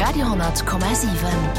Radio,7.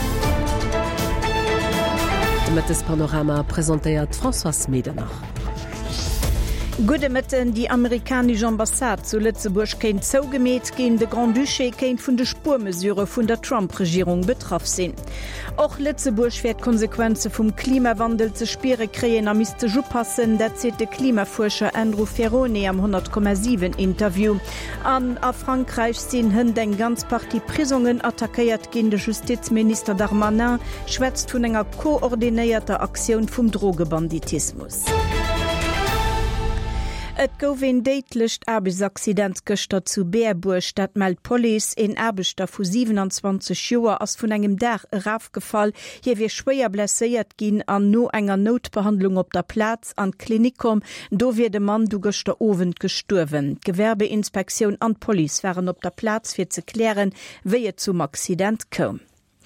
Mit das Panorama präsentiert François Medernach. Gute Mitten die amerikanische Ambassade zu Lützeburg kennt zougemäht gehen de Grand Duché kennt von der Spurmesure von der Trump-Regierung betroffen sind. Auch Lützeburg wird Konsequenzen vom Klimawandel zu spüren kriegen, am müsste schon passen, erzählt der Klimaforscher Andrew Ferroni am 100,7 Interview. An Frankreich sind den ganz Partie Prisungen attackiert gegen den Justizminister Darmanin, schwätzt von einer koordinierter Aktion vom Drogenbanditismus. Et gowen deitlecht Erbesaccident gëster zu Bärburg, dat meldt Police en Erbeter vu 27 Joer ass vun engem Dach rafgefall, je wie schwéier blesséiert ginn an no enger Notbehandlung op der Platz an Klinikum, do wie de Mann du gëster ofend gesturwen. Gewerbeinspektion an Police waren op der Platz fir ze klären, wéi et zum Accident kom.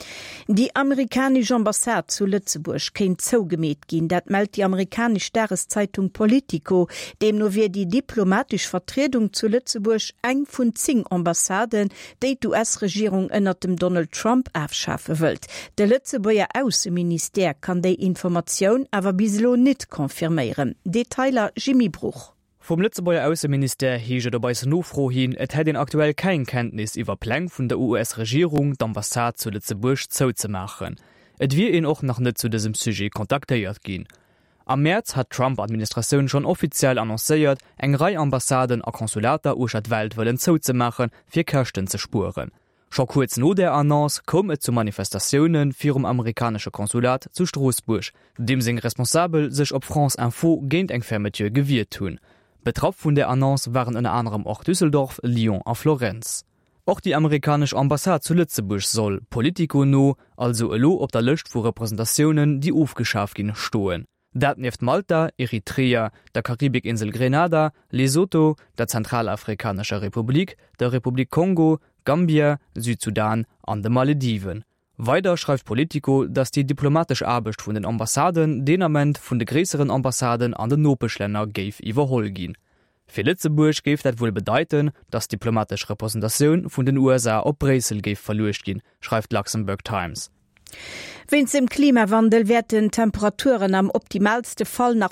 Die amerikanische Ambassade zu Lützeburg kennt zougemäht gehen, dat meldet die amerikanische Tageszeitung Politico, dem nur wir die diplomatische Vertretung zu Lützeburg eng von 10 Ambassaden, die US-Regierung unter dem Donald Trump aufschaffen will. Der Lützeburger Außenminister kann die Information aber bislo nicht konfirmieren. Detailer Jimmy Bruch. Vom Lützeburger Außenminister hege dabei no froh hin, et hätt den aktuell kein Kenntnis iwwer Pläne vun der US-Regierung d'Ambassade zu Lützeburg zu machen. Et wie ihn auch noch net zu diesem Sujet kontaktiert gin. Am März hat Trump-Administration schon offiziell annoncéiert, eng Reihe Ambassaden a Konsulater uschat Welt wollen zu machen, fir Kirchten zu spuren. Schon kurz no der Annonce kom et zu Manifestationen fir amerikanische Konsulat zu Straßburg, dem sing responsabel sich op France Info géint eng Fermeture gewirrt tun. Betroffen von der Annonce waren unter anderem auch Düsseldorf, Lyon und Florenz. Auch die amerikanische Ambassade zu Lützeburg soll Politico no, also elo op der List vor Repräsentationen, die aufgeschafft gehen, stohen. Dat neft Malta, Eritrea, der Karibikinsel Grenada, Lesotho, der Zentralafrikanische Republik, der Republik Kongo, Gambia, Südsudan und den Malediven. Weiter schreibt Politico, dass die diplomatische Arbeit von den Ambassaden denament von den größeren Ambassaden an den Nopeschländer geif überhol gin. Für Lützeburg geif das wohl bedeuten, dass diplomatische Repräsentation von den USA op Bresel geif verloren gin, schreibt Luxemburg Times. Wenns im Klimawandel werden Temperaturen am optimalste Fall nach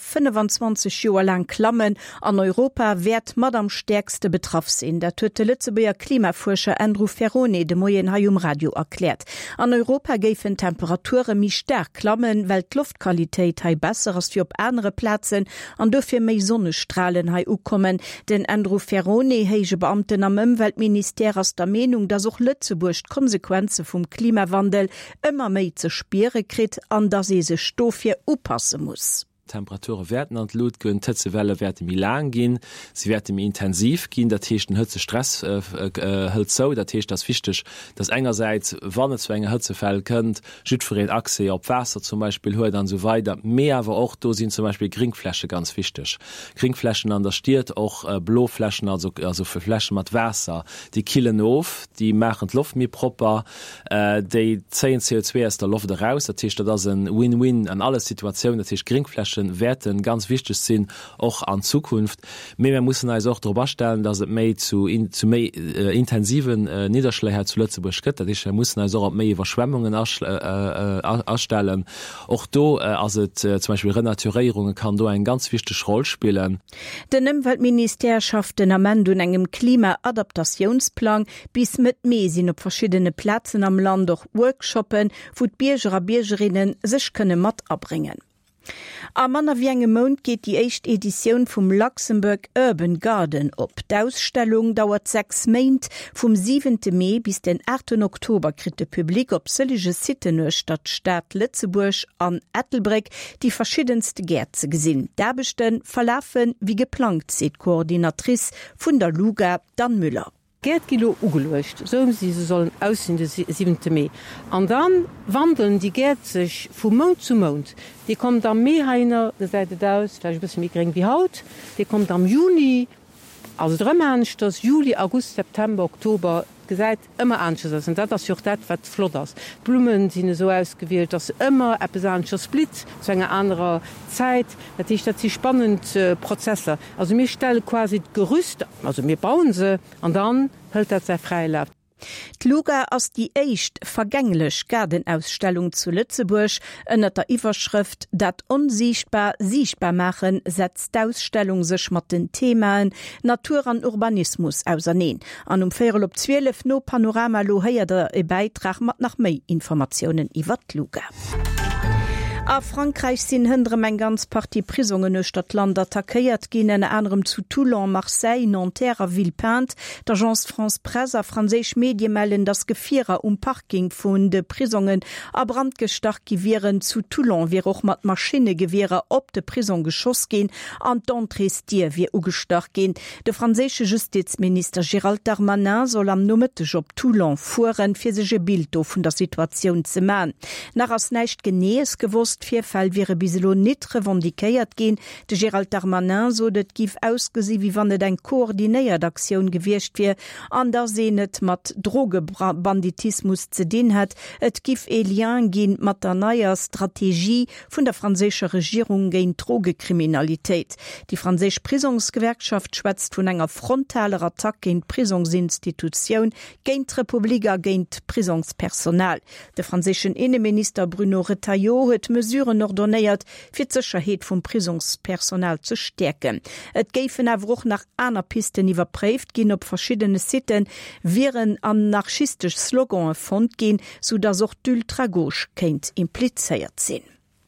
25 Joer lang klammen, an Europa werd mat am stärkste betroff sinn. Der huet de Lützeburger Klimaforscher Andrew Ferroni de Moien Hayum Radio erklärt. An Europa geifen Temperaturen mi stark klammen, weil d'Luftqualitéit hai besser as wie op andere Plätzen an dofir méi Sonnestrahlen hai ukommen. Den Andrew Ferroni heige Beamten am Umweltminister aus der Meinung, dass auch Lützeburg Konsequenzen vom Klimawandel immer méi ze Spiere krit an der se Stofie oppassen muss. Temperaturen werden an Lut gën Tëtzewelle werden mi lang gin, sie werden mi intensiv gin, dat Techten Hëtze Stress hëlt zo, dat Techt das fichtech, dat engerseits wann zu enger Hëtzefäll kënnt, Südforel Achse op Wasser zum Beispiel huet dann so weiter. Meer awer auch do sind zum Beispiel Gringfläche ganz fichtech. Gringflächen an der stiert auch Bloflächen, also für Flächen mat Wasser. Die killen of, die machen Luft mi proper, déi 10 CO2 aus der Luft raus, dat Techt dat ein Win-Win an alle Situationen, dat Techt Gringflächen werden ganz wichtig sind auch an Zukunft. Wir müssen also auch darüber stellen, dass es mehr zu intensiven Niederschlägen zu Lützeburg gibt. Wir müssen also auch mehr Überschwemmungen erstellen. Auch da, also zum Beispiel Renaturierungen kann da eine ganz wichtige Rolle spielen. Den Umweltminister schafft den Amend und einem Klimaadaptationsplan bis mit Mesien auf verschiedene Plätzen am Land durch Workshoppen, wo die Bürger und Bürgerinnen sich mit abbringen. Am an wie engem Mond geht die erste Edition vom Luxemburg Urban Garden op. Die Ausstellung dauert 6 Monate, vom 7. Mai bis den 8. Oktober kriegt das Publikum op sellige Sitten Stadt Lützeburg an Ettelbreck die verschiedenste Gärze gesinn. Derbechten verlaufen wie geplant, sieht Koordinatrice von der Luga Dan Müller. Gärtkilo ugelöscht, so sie sollen aussehen den 7. Mai. Und dann wandeln die Gärte sich von Mond zu Mond. Die kommt am Mai heiner, der Seite aus, vielleicht ein bisschen mehr gering wie Haut. Die kommt am Juni, also 3 Monate, das Juli, August, September, Oktober, gesagt, immer anders. Und das ist auch das, was flott ist. Blumen sind so ausgewählt, dass immer etwas anderes blitzt, zu einer anderen Zeit. Das sind spannende Prozesse. Also wir stellen quasi Gerüste, also wir bauen sie, und dann hält das sehr frei. Luga ass die éicht vergänglech Gardenausstellung zu Lützeburg ënnert der Iwerschrift dat unsichtbar sichtbar machen setzt d'Ausstellung sech mat den Themen Natur an Urbanismus ausernehn. An 4:12 no Panorama lo heier der e Beitrag mat nach méi Informationen iwwer Luga. A Frankreich sinn hëndrem eng ganz Parti Prisungen Stadt Land attackéiert ginn en anderem zu Toulon, Marseille, Nanterre a Villepinte. D'Agence France Presse a franséich Medien melden das Gefierer Parking vun de Prisungen a Brandgestach givieren zu Toulon, wie och mat Maschinegewehrer op de Prison geschoss gin, an d'Entrestier wie ugestach gin. De franzésche Justizminister Gérald Darmanin soll am Nummetteg op Toulon fuhren fir sege Bildo vun der Situation ze maen. Nach ass näicht genees gewusst Vierfall wäre biselo net revendikéiert gehen. De Gérald Darmanin so dat gif ausgesi wie wann et eng koordinéiert Aktion gewircht wie an der senet mat Drogebanditismus ze den hat. Et gif Lien gin mat der naier Strategie vun der franzésche Regierung géint Drogekriminalitéit. Die franzésch Prisungsgewerkschaft schwätzt vun enger frontaler Attack géint Prisungsinstitutionun géint Republika géint Prisungspersonal. De franzéschen Innenminister Bruno Retailleau huet Mesuren ordonnéiert fir d'Sicherheet vum Prisungspersonal zu stärken. Et géifen awoch nach aner Pisten iwwerpréft ginn op verschiedene Sitten wären anarchistisch Slogan erfund gin, so dats auch d'Ultragauche kéint implizéiert sinn.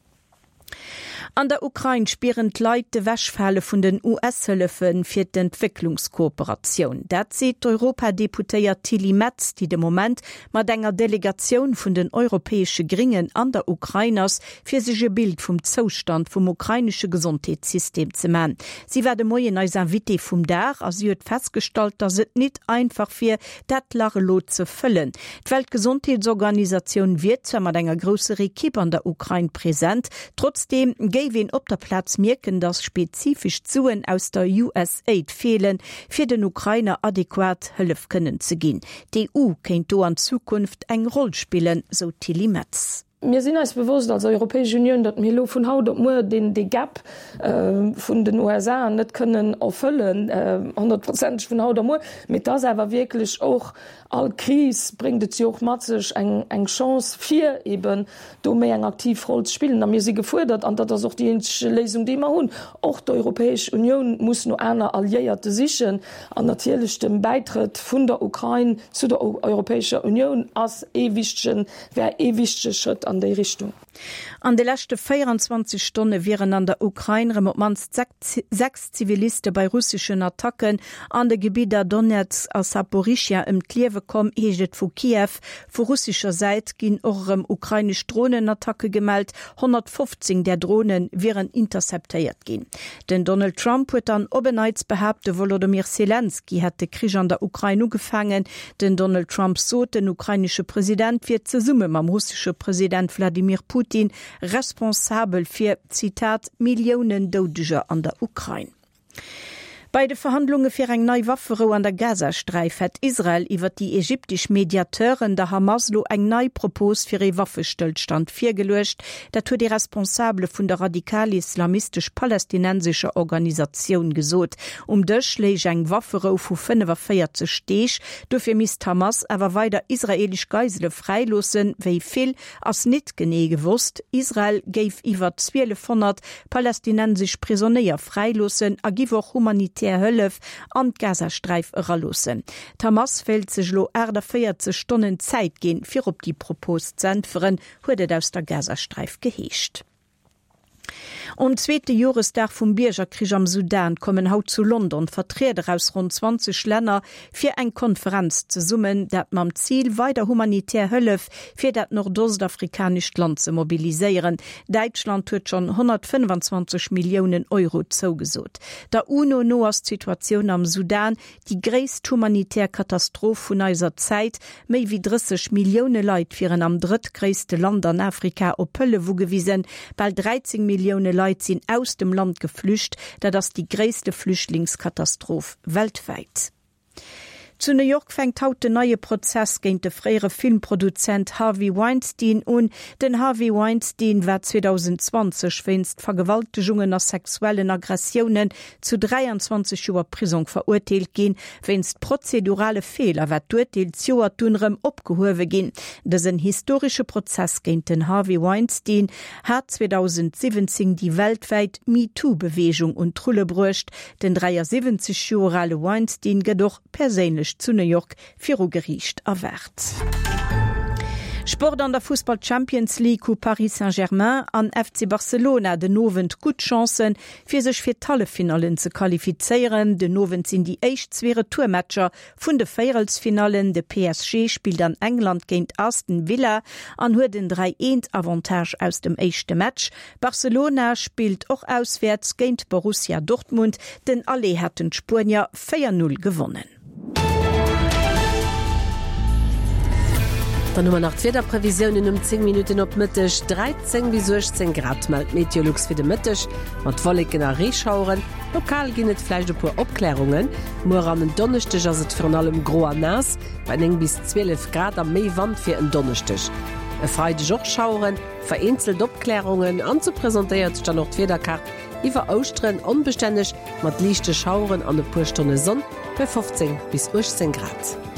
An der Ukraine spieren Leiit de Wäschfälle vun den US-Hëllefen fir d'Entwicklungskooperation. Dat seet Europadeputéiert Tilly Metz, die de Moment mat enger Delegation vun den europäesche Gringen an der Ukrainers fir sech e Bild vum Zostand vum ukrainische Gesundheitssystem ze maen. Sie werde moien als Invité vum Dach as huet feststalt, dat et net einfach fir dat lare Lot ze fëllen. D'Weltgesundheitsorganisation wird mat enger grössere Equipe an der Ukraine präsent. Trotzdem wen op der Platz merken, dass spezifisch Zuen aus der USAID fehlen, fir den Ukrainer adäquat Hëllef können ze gin. Die EU kennt do an Zukunft eng Rolle spielen, so Tilly Metz. Mir sinn als bewusst als Europäische Union, dat mir lo vun haut op mo den de Gap vun den USA net können erfüllen 100% vun haut mo. Mit das awer wirklich auch all Kris bringt sie auch matzech eng Chance fir eben do méi eng aktiv roll spielen. Mir sie gefordert an dat auch die Lesung die immer hunn. Auch der Europäische Union muss no einer alliierte sichchen an natürlich dem Beitritt vun der Ukraine zu der Europäischer Union as ewichten wer ewichte Schritt an der Richtung. An de letzte 24 Stunden wären an der Ukraine remotmans 6 Zivilisten bei russischen Attacken an de Gebieter Donetsk a Saporischia im Kliewe kom heget vu Kiew. Vu russischer Seite gin eurem ukrainisch Drohnenattacke gemeldet, 115 der Drohnen wären interceptiert gin. Den Donald Trump huet an obenheits behaupte Volodymyr Zelensky hat de Krieg an der Ukraine gefangen. Den Donald Trump so den ukrainische Präsident wird ze Summe am russische Präsident Wladimir Putin responsabel fir Zitat Millionen Dodeger an der Ukraine. Bei de Verhandlungen fir eng neii Waffero an der Gazastreif hat Israel iwwer die ägyptisch Mediateuren der Hamaslo eng neii Propos fir e Waffestillstand firgelecht, dat huet die Responsable vun der radikal-islamistisch-palästinensischer Organisation gesot. Dech leich eng Waffero vu 45 Steech, dofir mis Hamas awer weiter israelisch Geisele freilosen, wéi vill ass net genee gewusst. Israel géif iwwer 1200 palästinensisch Prisonnéier freilosen, a giwoch humanitär Hëllef an Gazastreif ralossen. Hamas fällt sech lo 40 Stunden Zeit gehen fir op die Propos zentferen, huet aus der Gazastreif geheescht. Und zweite Jahresdag vom Bürgerkrieg am Sudan kommen haut zu London Vertreter aus rund 20 Länder für eine Konferenz zu summen, dat mam Ziel weiter humanitär Hëllef für dat nordostafrikanisch Land zu mobilisieren. Deutschland hat schon 125 Millionen Euro zugesot. Der UNO noas Situation am Sudan, die größte humanitär Katastrophe von unserer Zeit, mehr wie 30 Millionen Leute führen am drittgrößte Land in Afrika op Hölle wugewiesen, bald 13 Millionen Leute sind aus dem Land geflücht, da das die größte Flüchtlingskatastrophe weltweit. Zu New York fängt haut de neue Prozess géint de fréiere Filmproduzent Harvey Weinstein un. Den Harvey Weinstein war 2020 wennst Vergewaltigungen nach sexuellen Aggressionen zu 23 Joer Prison verurteilt gin, wennst prozedurale Fehler wat d'Urteil Joer dunrem opgehowe gin. Dessen historische Prozess géint den Harvey Weinstein hat 2017 die weltweit MeToo-Bewegung und Trulle brucht. Den 73-jährige Weinstein gedoch persönlich zu New York für Gericht erwärt. Sport an der Fußball Champions League u Paris Saint-Germain an FC Barcelona de Nowen gut Chancen fir sech fir Tallefinalen ze qualifizieren. De Nowen sind die eichtzwere Tourmatcher vun de Feierelsfinalen. De PSG spielt an England géint Aston Villa an huet den 3-1 Avantage aus dem eischchte Match. Barcelona spielt och auswärts géint Borussia Dortmund, den alle hätten Spanier 4-0 gewonnen. Nummer nach Wetterprävisionen 10 Minuten op Mittech 13 bis 16 Grad meldt Meteorlux fir de Mittech mat Wolken a Reschauren. Lokal ginnet Fleisch de pur Opklärungen. Mor an den Donnerstech ass et vor allem gro an nass, bei eng bis 12 Grad am méi Wand fir en Donnerstech. E freide Jochschauren, vereinzelt Opklärungen anzupräsentiert dann noch d'Wetterkart iwwer ausstrenn onbestännech mat lichte Schauren an de Purstunde Sonn bei 15 bis 18 Grad.